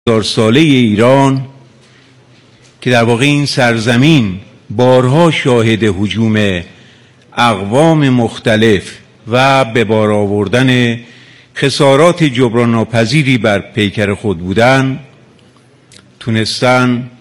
1000 ساله ایران که در واقع این سرزمین بارها شاهد هجوم اقوام مختلف و به بار آوردن خسارات جبران ناپذیری بر پیکر خود بودن، تونستن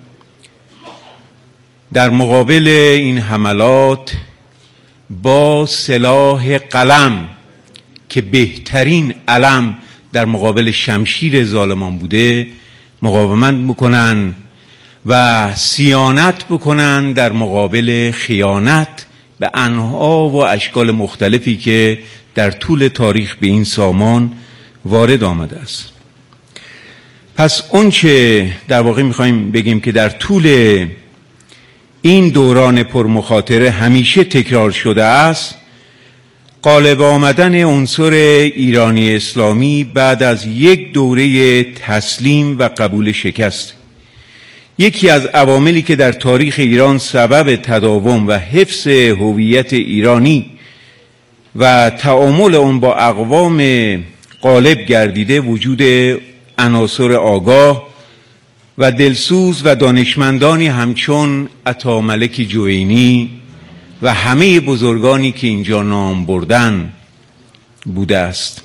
در مقابل این حملات با سلاح قلم که بهترین علم در مقابل شمشیر ظالمان بوده مقاومت بکنن و صیانت بکنن در مقابل خیانت به انواع و اشکال مختلفی که در طول تاریخ به این سامان وارد آمده است. پس اون چه در واقع میخوایم بگیم که در طول این دوران پرمخاطره همیشه تکرار شده است، غالب آمدن عنصر ایرانی اسلامی بعد از یک دوره تسلیم و قبول شکست. یکی از عواملی که در تاریخ ایران سبب تداوم و حفظ هویت ایرانی و تعامل آن با اقوام غالب گردیده وجود عناصر آگاه و دلسوز و دانشمندانی همچون عطاملک جوینی و همه بزرگانی که اینجا نام بردن بوده است.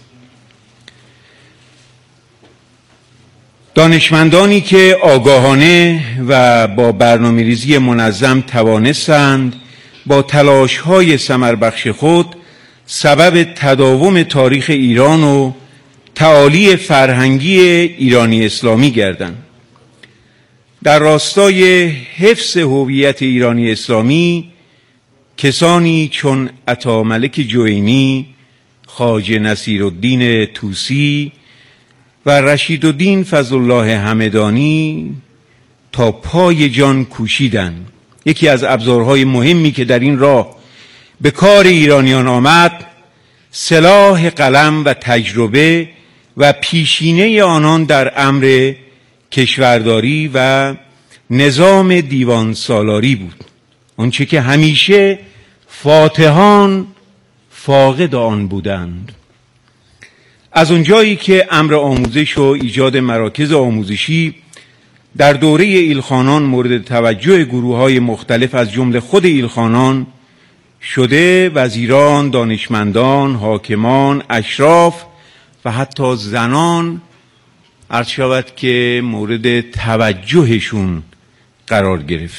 دانشمندانی که آگاهانه و با برنامه‌ریزی منظم توانستند با تلاش‌های ثمربخش خود سبب تداوم تاریخ ایران و تعالی فرهنگی ایرانی اسلامی گردند. در راستای حفظ هویت ایرانی اسلامی کسانی چون عطاملک جوینی، خواجه نصیرالدین طوسی و رشیدالدین فضلالله همدانی تا پای جان کوشیدند. یکی از ابزارهای مهمی که در این راه به کار ایرانیان آمد سلاح قلم و تجربه و پیشینه آنان در امر کشورداری و نظام دیوان سالاری بود، آنچه که همیشه فاتحان فاقد آن بودند. از اونجایی که امر آموزش و ایجاد مراکز آموزشی در دوره ایلخانان مورد توجه گروه‌های مختلف از جمله خود ایلخانان شده، وزیران، دانشمندان، حاکمان، اشراف و حتی زنان عرض شود که مورد توجهشون قرار گرفت.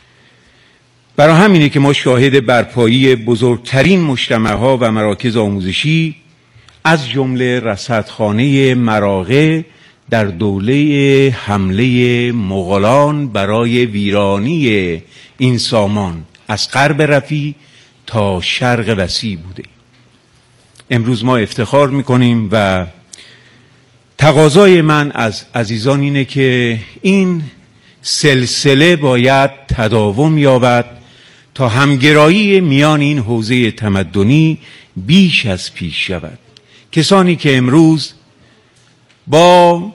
برای همینه که ما شاهد برپایی بزرگترین مجتمع‌ها و مراکز آموزشی از جمله رصدخانه مراغه در دوره حمله مغولان برای ویرانی این سامان از غرب رفیع تا شرق وسیع بوده. امروز ما افتخار میکنیم و تقاضای من از عزیزان اینه که این سلسله باید تداوم یابد تا همگرایی میان این حوزه تمدنی بیش از پیش شود. کسانی که امروز با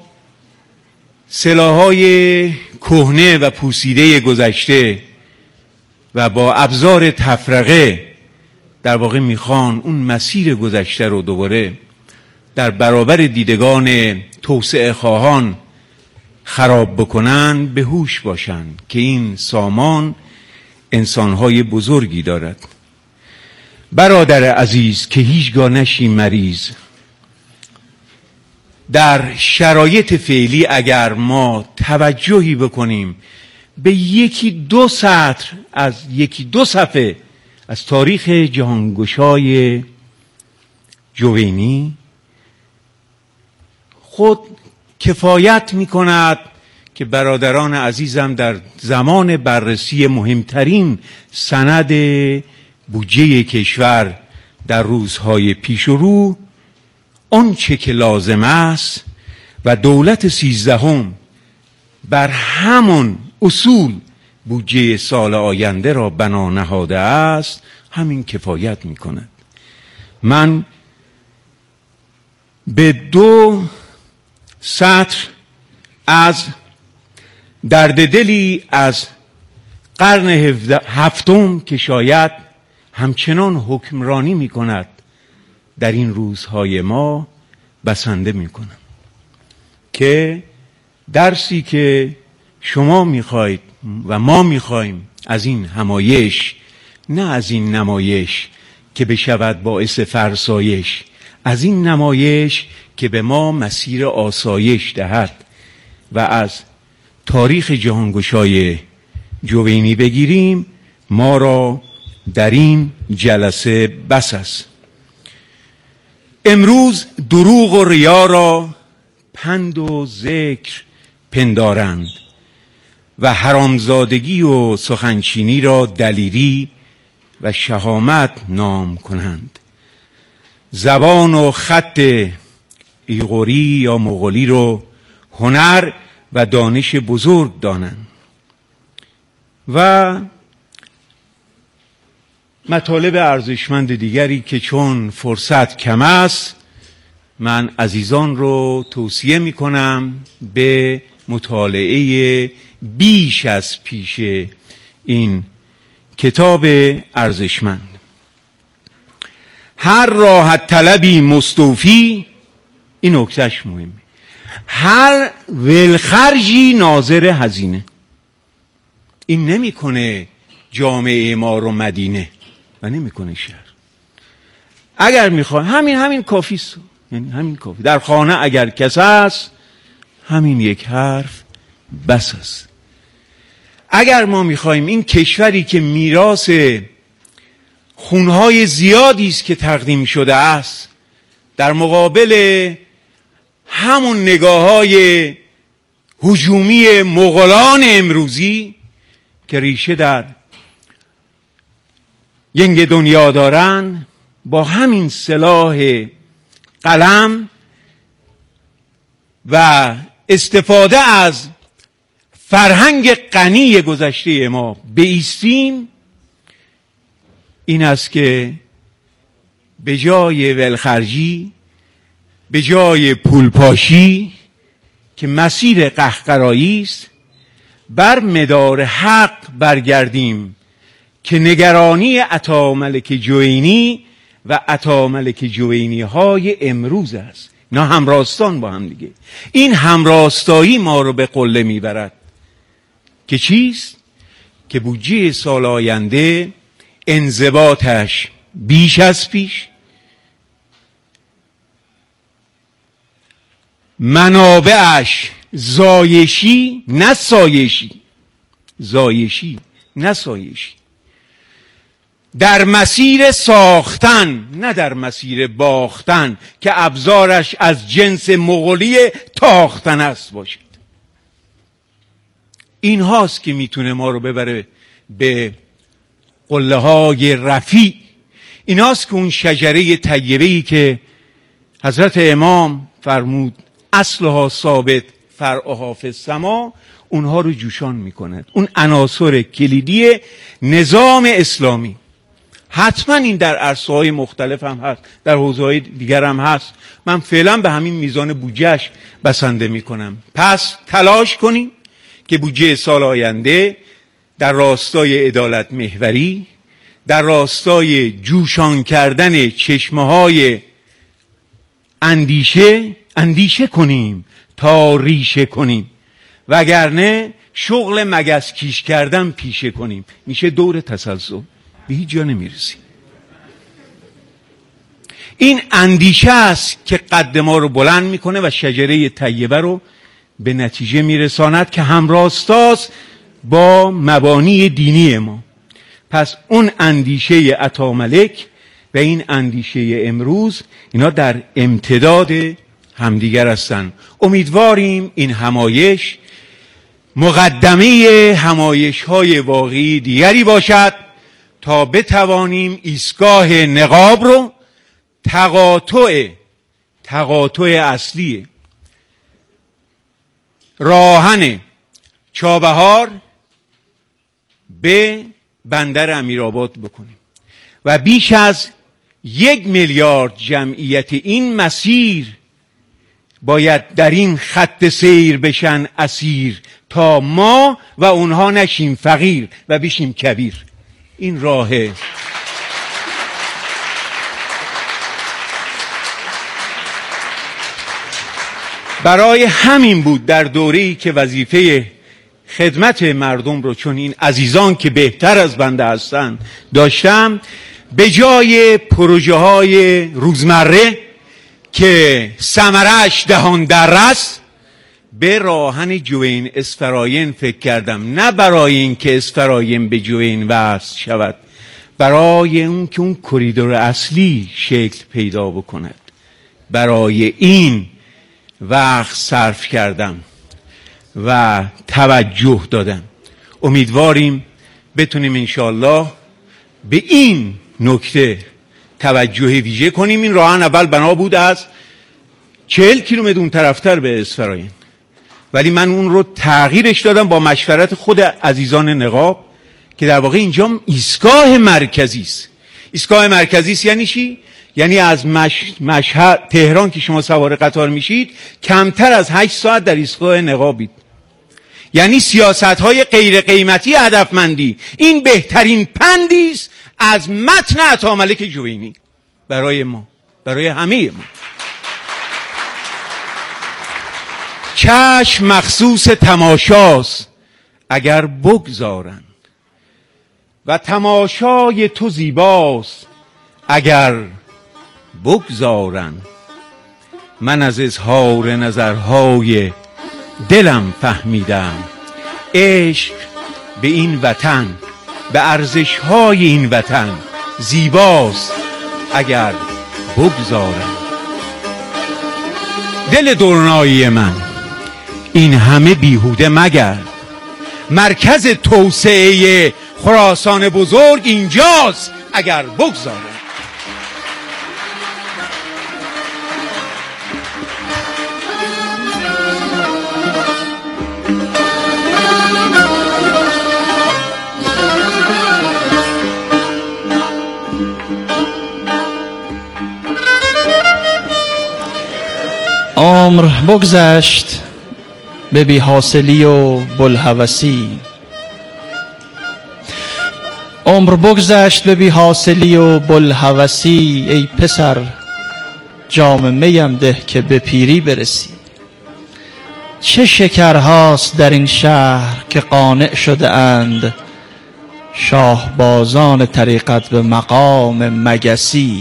سلاح‌های کهنه و پوسیده گذشته و با ابزار تفرقه در واقع میخوان اون مسیر گذشته رو دوباره در برابر دیدگان توسعه خواهان خراب بکنن، به هوش باشند که این سامان انسانهای بزرگی دارد. برادر عزیز که هیچگاه نشی مریض، در شرایط فعلی اگر ما توجهی بکنیم به یکی دو صفحه از تاریخ جهانگشای جوینی خود کفایت می‌کند که برادران عزیزم در زمان بررسی مهمترین سند بودجه کشور در روزهای پیش رو آنچه که لازم است و دولت 13 بر همون اصول بودجه سال آینده را بنا نهاده است همین کفایت می‌کند. من به 2 سطر از درد دلی از قرن 7 که شاید همچنان حکمرانی می‌کند در این روزهای ما بسنده می‌کنم که درسی که شما میخواید و ما میخوایم از این همایش، نه از این نمایش که بشود باعث فرسایش، از این نمایش که به ما مسیر آسایش دهد و از تاریخ جهانگشای جوینی بگیریم، ما را در این جلسه بس است. امروز دروغ و ریا را پند و ذکر پندارند و حرامزادگی و سخنچینی را دلیری و شهامت نام کنند. زبان و خط ایغوری یا مغولی رو هنر و دانش بزرگ دانند و مطالب ارزشمند دیگری که چون فرصت کم است من عزیزان رو توصیه می کنم به مطالعه بیش از پیش این کتاب ارزشمند. هر راحت طلبی مستوفی، این نکتهش مهمه، هر ولخرجی ناظر هزینه. این نمیکنه جامعه ما رو مدینه و نمیکنه شهر. اگر میخوای همین کافی است، یعنی همین کافی. در خانه اگر کس است همین یک حرف بس است. اگر ما میخوایم این کشوری که میراث خونهای زیادی است که تقدیم شده است در مقابل همون نگاه‌های هجومی مغولان امروزی که ریشه در ینگ دنیا دارن، با همین سلاح قلم و استفاده از فرهنگ غنی گذشته ما بایستیم، این است که به جای ولخرجی، به جای پولپاشی که مسیر قهقرایی است، بر مدار حق برگردیم که نگرانی عطاملک جوینی و عطاملک جوینی های امروز است. اینا همراستان با هم دیگه. این همراستایی ما رو به قله میبرد که چیست؟ که بودجه سال آینده انضباطش بیش از پیش، منابعش زایشی نه سایشی، زایشی نه سایشی، در مسیر ساختن نه در مسیر باختن که ابزارش از جنس مغولی تاختن است باشد. این هاست که میتونه ما رو ببره به قله های رفیع. این هاست که اون شجره طیبه‌ای که حضرت امام فرمود اصلها ثابت فرعها فی السما، اونها رو جوشان میکند. اون عناصر کلیدی نظام اسلامی. حتما این در عرصه‌های مختلف هم هست، در حوزه‌های دیگر هم هست. من فعلا به همین میزان بودجهش بسنده میکنم. پس تلاش کنیم که بودجه سال آینده در راستای عدالت محوری، در راستای جوشان کردن چشمه‌های اندیشه کنیم تا ریشه کنیم، وگرنه شغل مگس کیش کردن پیشه کنیم، میشه دور تسلسل، به هیچ جا نمیرسیم. این اندیشه است که قد ما رو بلند میکنه و شجره طیبه رو به نتیجه میرساند که همراستاست با مبانی دینی ما. پس اون اندیشه عطاملک و این اندیشه امروز، اینا در امتداد همدیگر هستن. امیدواریم این همایش مقدمه همایش های واقعی دیگری باشد تا بتوانیم ایستگاه نقاب رو تقاطع اصلی راهن چابهار به بندر امیرآباد بکنیم و بیش از 1 میلیارد جمعیت این مسیر باید در این خط سیر بشن اسیر تا ما و اونها نشیم فقیر و بشیم کبیر. این راهه. برای همین بود در دوره‌ای که وظیفه خدمت مردم رو، چون این عزیزان که بهتر از بنده هستن داشتم، به جای پروژه های روزمره که ثمره‌اش دهان دررس، به راهن جوین اسفراین فکر کردم. نه برای این که اسفراین به جوین وصل شود، برای اون که اون کریدور اصلی شکل پیدا بکند. برای این وقت صرف کردم و توجه دادم. امیدواریم بتونیم انشالله به این نکته توجه ویژه کنیم. این راهن اول بنا بود از 40 کیلومتر اون طرفتر به اسفراین، ولی من اون رو تغییرش دادم با مشورت خود عزیزان نقاب که در واقع اینجا ایستگاه مرکزی است. ایستگاه مرکزی است یعنی چی؟ یعنی از مشهد تهران که شما سوار قطار میشید کمتر از 8 ساعت در ایستگاه نقابید. یعنی سیاست‌های غیر قیمتی هدفمندی. این بهترین پندی است از متن عطاملک جوینی برای ما، برای همه ما. چشم مخصوص تماشاست اگر بگذارن و تماشای تو زیباست اگر بگذارن. من از اظهار نظرهای دلم فهمیدم عشق به این وطن، به ارزشهای این وطن زیباست اگر بگذارن. دل دورنایی من این همه بیهوده مگر، مرکز توسعه خراسان بزرگ اینجاست اگر بگذارن. عمر بگذشت به بی حاصلی و بلهوسی، عمر بگذشت به بی حاصلی و بلهوسی. ای پسر جام میم ده که به پیری برسی. چه شکرهاست در این شهر که قانع شده اند شاهبازان طریقت به مقام مگسی.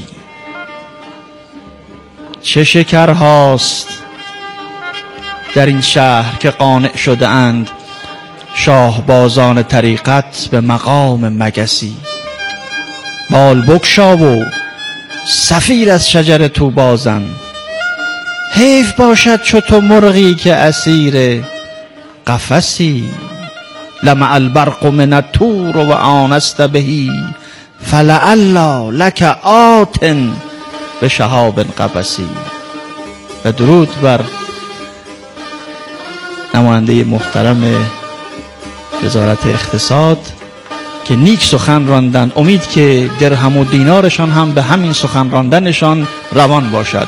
چه شکرهاست در این شهر که قانع شده اند شاهبازان طریقت به مقام مگسی. بال بگشا و صفیر از شجر تو بازن، حیف باشد چو تو مرغی که اسیر قفسی. لمع البرق من الطور و آنست بهی فلعلا لک آت به شهاب قبسی. و درود بر نماینده محترم وزارت اقتصاد که نیک سخن راندن. امید که درهم و دینارشان هم به همین سخن راندنشان روان باشد.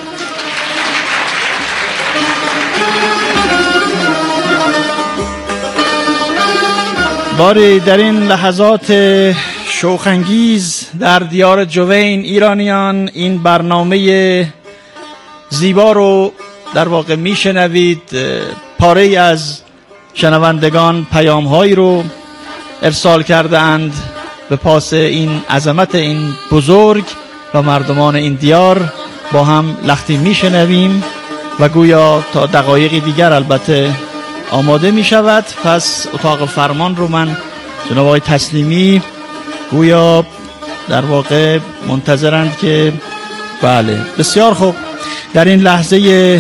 باری در این لحظات شوخ‌انگیز در دیار جوین ایرانیان این برنامه زیبا رو در واقع میشنوید. پاره از شنوندگان پیام‌هایی رو ارسال کرده اند به پاس این عظمت این بزرگ و مردمان این دیار. با هم لختی میشنویم و گویا تا دقایقی دیگر البته آماده می شود. پس اتاق فرمان رو من جناب آقای تسلیمی گویا در واقع منتظرند که بله بسیار خوب. در این لحظه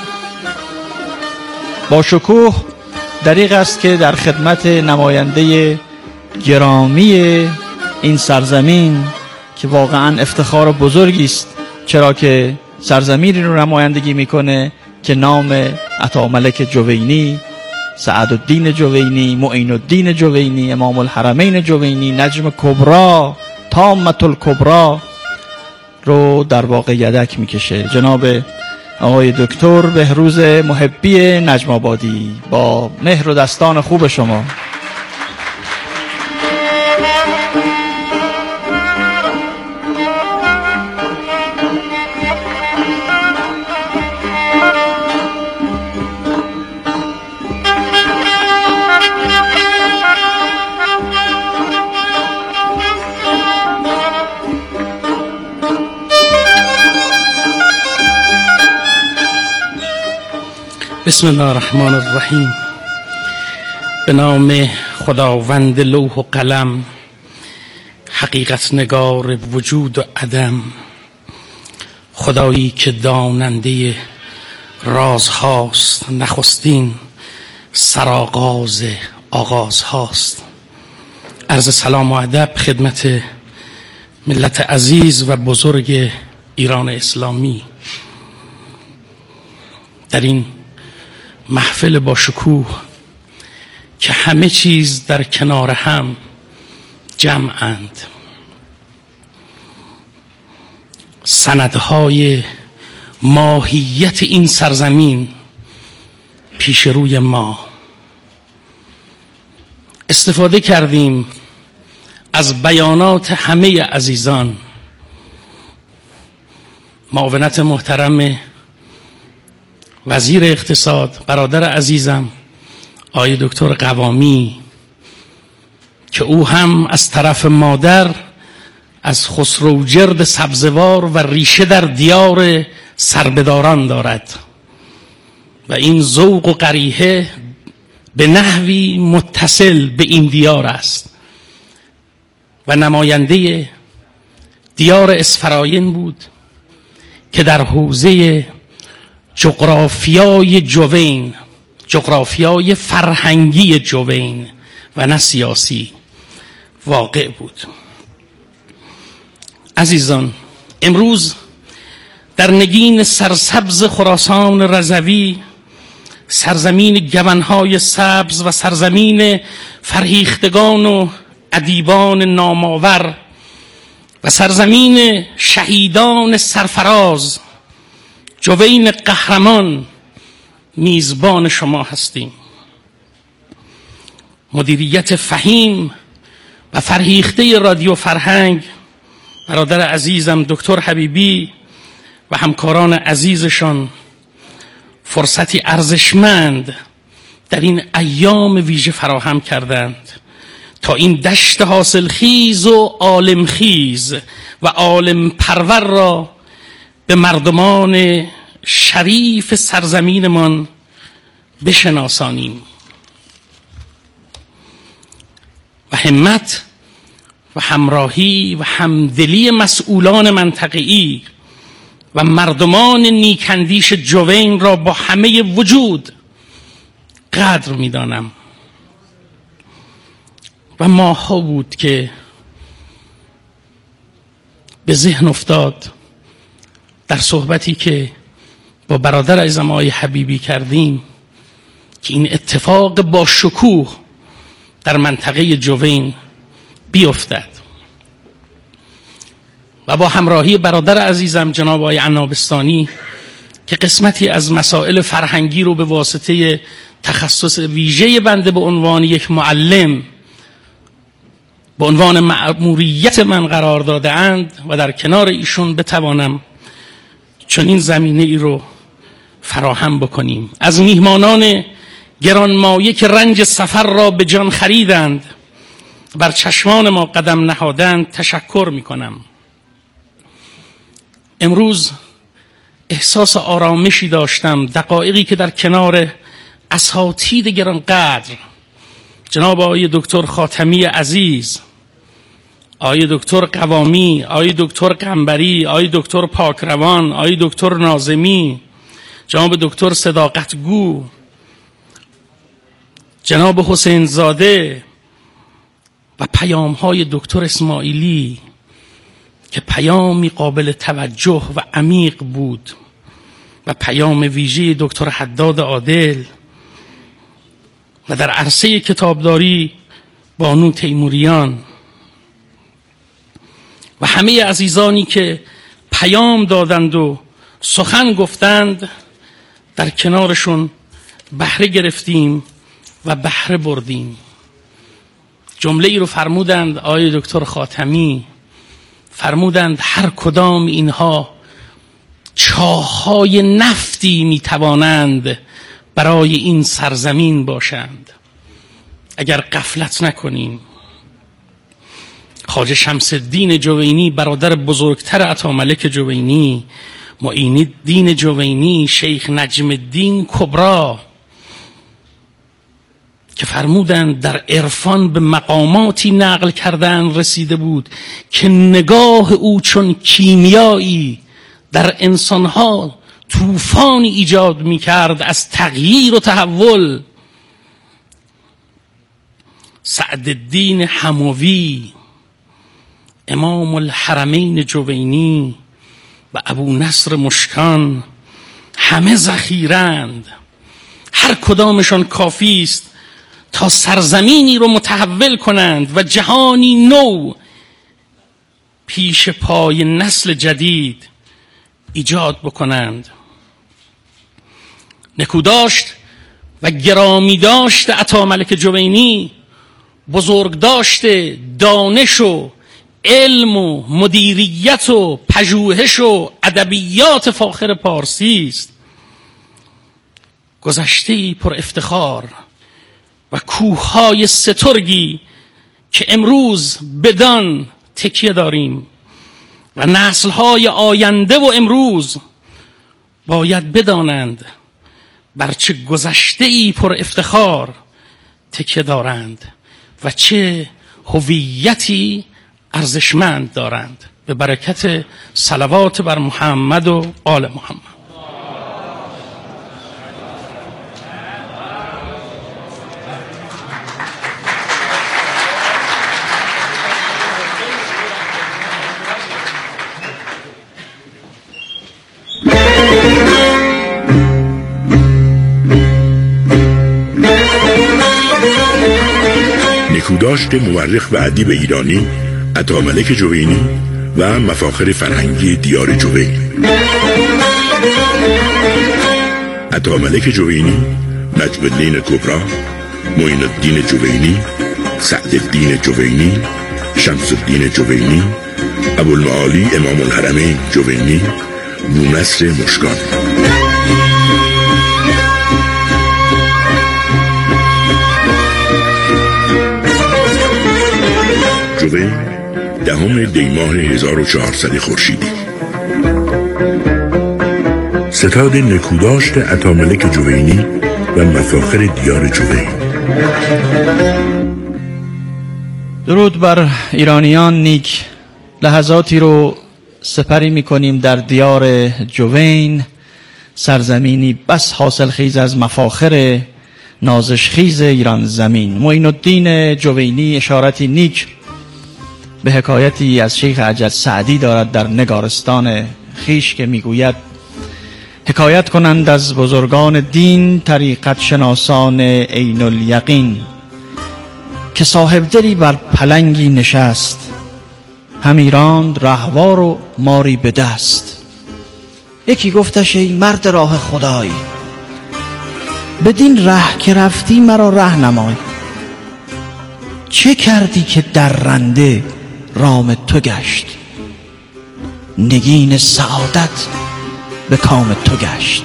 با شکوه دریغ است که در خدمت نماینده گرامی این سرزمین که واقعا افتخار بزرگی است، چرا که سرزمینی رو نمایندگی میکنه که نام عطاملک جوینی، سعدالدین جوینی، معین الدین جوینی، امام الحرمین جوینی، نجم کبرا، تامة الکبرا رو در واقع یدک میکشه. جناب آقای دکتر بهروز محبی نجم آبادی، با مهر و دستان خوب شما. بسم الله الرحمن الرحیم. به نام خداوند لوح و قلم، حقیقت نگار وجود و عدم، خدایی که داننده راز هاست، نخستین سرآغاز آغاز هاست. عرض سلام و ادب خدمت ملت عزیز و بزرگ ایران اسلامی. در این محفل با شکوه که همه چیز در کنار هم جمعند، سندهای ماهیت این سرزمین پیش روی ما، استفاده کردیم از بیانات همه عزیزان. معاونت محترم وزیر اقتصاد برادر عزیزم آقای دکتر قوامی که او هم از طرف مادر از خسروجرد سبزوار و ریشه در دیار سربداران دارد و این ذوق و قریحه به نحوی متصل به این دیار است و نماینده دیار اسفراین بود که در حوزه جغرافیای جوین، جغرافیای فرهنگی جوین و نه سیاسی واقع بود. عزیزان، امروز در نگین سرسبز خراسان رضوی، سرزمین گونهای سبز و سرزمین فرهیختگان و ادیبان نامآور و سرزمین شهیدان سرفراز، جوین قهرمان، میزبان شما هستیم. مدیریت فهیم و فرهیخته رادیو فرهنگ برادر عزیزم دکتر حبیبی و همکاران عزیزشان فرصتی ارزشمند در این ایام ویژه فراهم کردند تا این دشت حاصل خیز و عالم خیز و عالم پرور را به مردمان شریف سرزمینمان بشناسانیم و همت و همراهی و همدلی مسئولان منطقه‌ای و مردمان نیکندیش جوین را با همه وجود قدر می‌دانم. و ماها بود که به ذهن افتاد در صحبتی که با برادر عزیزم آقای حبیبی کردیم که این اتفاق با شکوه در منطقه جوین بیفتد و با همراهی برادر عزیزم جناب آقای عنابستانی که قسمتی از مسائل فرهنگی رو به واسطه تخصص ویژه بنده به عنوان یک معلم به عنوان مأموریت من قرار داده اند و در کنار ایشون بتوانم چنین زمینه ای رو فراهم بکنیم. از میهمانان گرانمایه که رنج سفر را به جان خریدند بر چشمان ما قدم نهادند تشکر میکنم. امروز احساس آرامشی داشتم دقایقی که در کنار اساتید گرانقدر جناب آقای دکتر خاتمی عزیز، آقای دکتر قوامی، آقای دکتر قنبری، آقای دکتر پاکروان، آقای دکتر ناظمی، جناب دکتر صداقتگو، جناب حسین زاده و پیام‌های دکتر اسماعیلی که پیامی قابل توجه و عمیق بود و پیام ویژه دکتر حداد عادل و در عرصه کتابداری بانو تیموریان و همه عزیزانی که پیام دادند و سخن گفتند، در کنارشون بهره گرفتیم و بهره بردیم. جمله ای رو فرمودند آقای دکتر خاتمی، فرمودند هر کدام اینها چاه‌های نفتی میتوانند برای این سرزمین باشند اگر غفلت نکنیم. خواجه شمس الدین جوینی برادر بزرگتر عطاملک جوینی، معین الدین جوینی، شیخ نجم الدین کبرا فرمودند در عرفان به مقاماتی نقل کردن رسیده بود که نگاه او چون کیمیایی در انسانها طوفانی ایجاد می کرد از تغییر و تحول. سعدالدین حموی، امام الحرمین جوینی و ابو نصر مشکان همه ذخیرند، هر کدامشان کافی است تا سرزمینی رو متحول کنند و جهانی نو پیش پای نسل جدید ایجاد بکنند. نکوداشت و گرامی داشت عطاملک جوینی، بزرگ داشت دانش و علم و مدیریت و پژوهش و ادبیات فاخر پارسی است. گذشته‌ای پر افتخار و کوههای سترگی که امروز بدان تکیه داریم و نسل‌های آینده و امروز باید بدانند بر چه گذشته‌ای پر افتخار تکیه دارند و چه هویتی ارزشمند دارند. به برکت صلوات بر محمد و آل محمد. نکوداشت مورخ و ادیب ایرانی عطاملک جوینی و مفاخر فرهنگی دیار جوین. عطاملک جوینی، نجم الدین کبری، معین الدین جوینی، سعدالدین جوینی، شمس الدین جوینی، ابوالمعالی امام الحرمین جوینی، ابو نصر مشکان. جوین 10 دی ماه 1400 خورشیدی. ستاد نکوداشت عطاملک جوینی و مفاخر دیار جوین. درود بر ایرانیان نیک. لحظاتی رو سپری می‌کنیم در دیار جوین، سرزمینی بس حاصل خیز از مفاخر نازش خیز ایران زمین. معین الدین جوینی اشارتی نیک به حکایتی از شیخ عجل سعدی دارد در نگارستان خیش که میگوید: حکایت کنند از بزرگان دین، طریقت شناسان عین الیقین، که صاحب دلی بر پلنگی نشست، همی راند رهوار و ماری به دست. یکی گفتش: ای مرد راه خدای، بدین ره که رفتی مرا ره نمای. چه کردی که درنده رام تو گشت، نگین سعادت به کام تو گشت.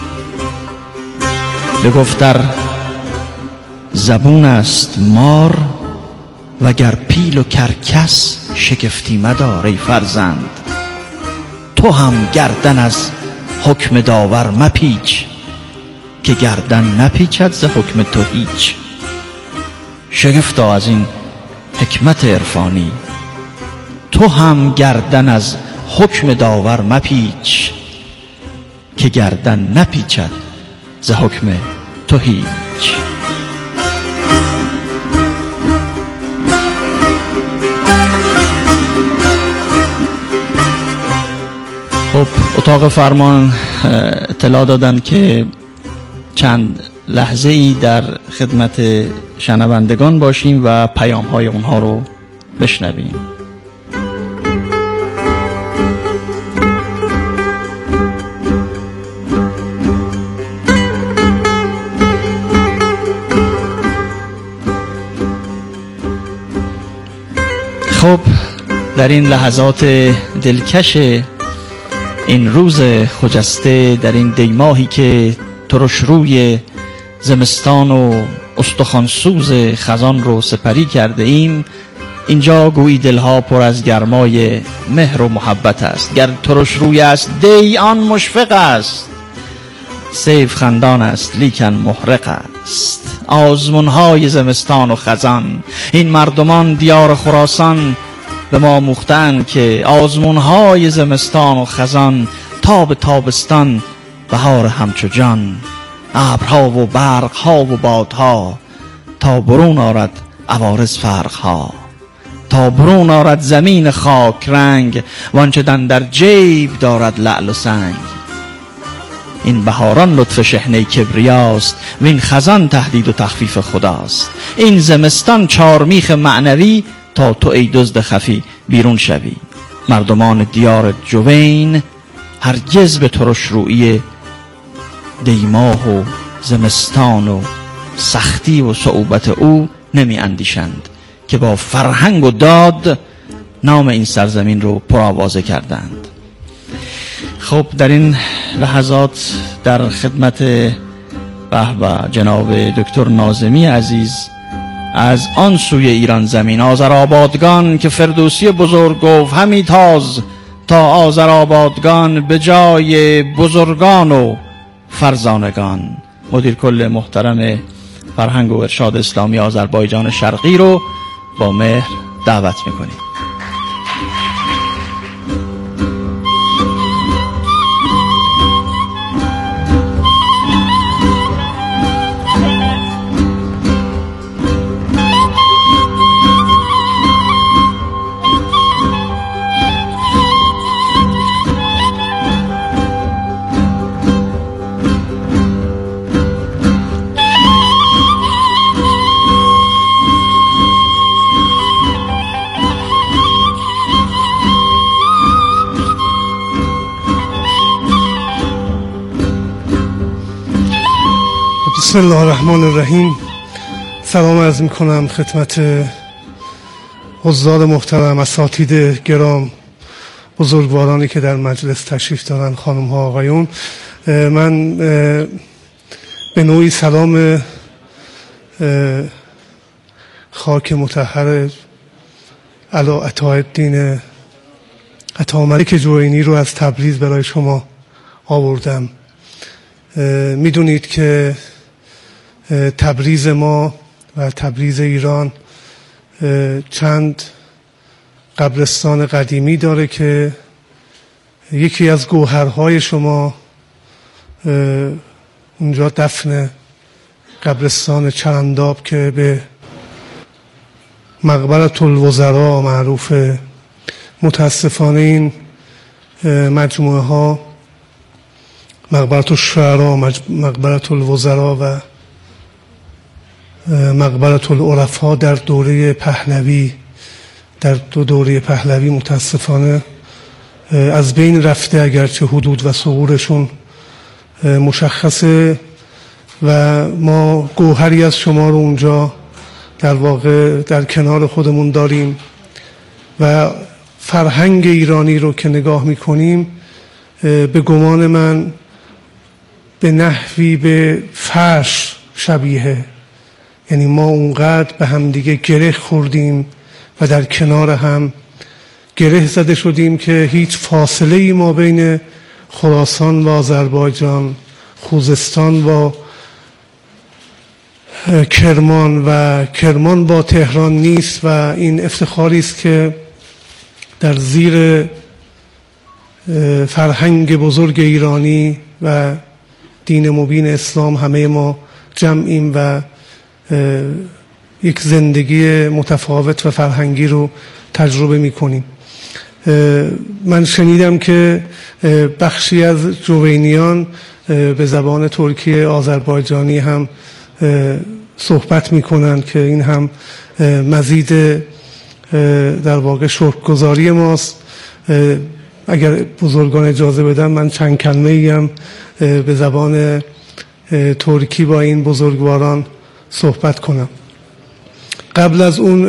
بگفت در زبون است مار، وگر پیل و کرکس شگفتی مدار. ای فرزند تو هم گردن از حکم داور مپیچ، که گردن نپیچد ز حکم تو هیچ. شگفتا از این حکمت عرفانی، تو هم گردن از حکم داور مپیچ، که گردن نپیچد ز حکم تو هیچ. خب اتاق فرمان اطلاع دادن که چند لحظه ای در خدمت شنوندگان باشیم و پیام های اونها رو بشنویم. خب در این لحظات دلکش این روز خجسته، در این دیماهی که ترش روی زمستان و استخوانسوز خزان رو سپری کرده ایم، اینجا گویی دلها پر از گرمای مهر و محبت است. گر ترش روی است دی آن مشفق است، سیف خندان است لیکن محرق است. است آزمونهای زمستان و خزان. این مردمان دیار خراسان به ما موختند که آزمونهای زمستان و خزان تا به تابستان بهار همچو جان. ابرها و برقها و بادها تا برون آرد عوارض فرقها. تا برون آرد زمین خاک رنگ وانچه در جیب دارد لعل و سنگ. این بهاران لطف شحنه کبریاست وین خزان تهدید و تخفیف خداست. این زمستان چارمیخ معنوی تا تو ای دزد خفی بیرون شوی. مردمان دیار جوین هرگز به ترش رویی دیماه و زمستان و سختی و صعوبت او نمی اندیشند که با فرهنگ و داد نام این سرزمین رو پرآوازه کردند. خب در این لحظات در خدمت به جناب دکتر ناظمی عزیز از آن سوی ایران زمین آذرآبادگان که فردوسی بزرگ گفت همی تاز تا آذرآبادگان به جای بزرگان و فرزانگان. مدیر کل محترم فرهنگ و ارشاد اسلامی آذربایجان شرقی رو با مهر دعوت میکنیم. بسم الله الرحمن الرحیم. سلام عرض می کنم خدمت حضار محترم، اساتید گرام، بزرگوارانی که در مجلس تشریف دارن، خانم ها آقایون. من به نوعی سلام خاک مطهر علا عطاالدین عطاملک جوینی رو از تبریز برای شما آوردم. میدونید که تبریز ما و تبریز ایران چند قبرستان قدیمی داره که یکی از گوهرهای شما اونجا دفن قبرستان چرنداب که به مقبرة الوزراء معروفه. متاسفانه این مجموعه ها مقبرة الشعراء، مقبرة الوزراء و مقبرة العرفاء در دوره پهلوی، در دو دوره پهلوی متاسفانه از بین رفته، اگرچه حدود و ثغورشون مشخصه و ما گوهری از شما رو اونجا در واقع در کنار خودمون داریم و فرهنگ ایرانی رو که نگاه میکنیم به گمان من به نحوی به فرش شبیه، یعنی ما اونقدر به هم دیگه گره خوردیم و در کنار هم گره زده شدیم که هیچ فاصله ای ما بین خراسان و آذربایجان، خوزستان با کرمان و کرمان با تهران نیست و این افتخاری است که در زیر فرهنگ بزرگ ایرانی و دین مبین اسلام همه ما جمعیم و یک زندگی متفاوت و فرهنگی رو تجربه میکنیم. من شنیدم که بخشی از جوینیان به زبان ترکی آذربایجانی هم صحبت میکنن که این هم مزید در واقع شکرگزاری ماست. اگر بزرگان اجازه بدن من چند کلمه ای هم به زبان ترکی با این بزرگواران صحبت کنم. قبل از اون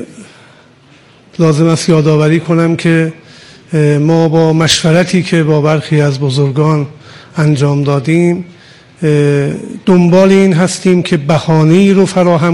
لازم است یادآوری کنم که ما با مشورتی که با برخی از بزرگان انجام دادیم دنبال این هستیم که بهانه‌ای رو فراهم